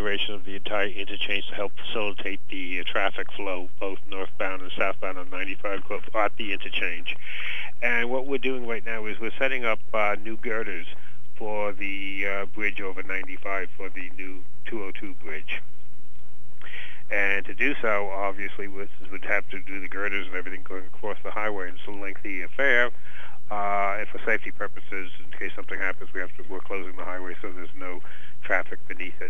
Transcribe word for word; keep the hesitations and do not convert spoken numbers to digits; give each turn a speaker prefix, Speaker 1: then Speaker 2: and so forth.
Speaker 1: restoration of the entire interchange to help facilitate the uh, traffic flow, both northbound and southbound on ninety-five at the interchange. And what we're doing right now is we're setting up uh, new girders for the uh, bridge over ninety-five, for the new two oh two bridge. And to do so, obviously, we would have to do the girders and everything going across the highway. It's a lengthy affair. Uh, and for safety purposes, in case something happens, we have to, we're closing the highway so there's no traffic beneath it.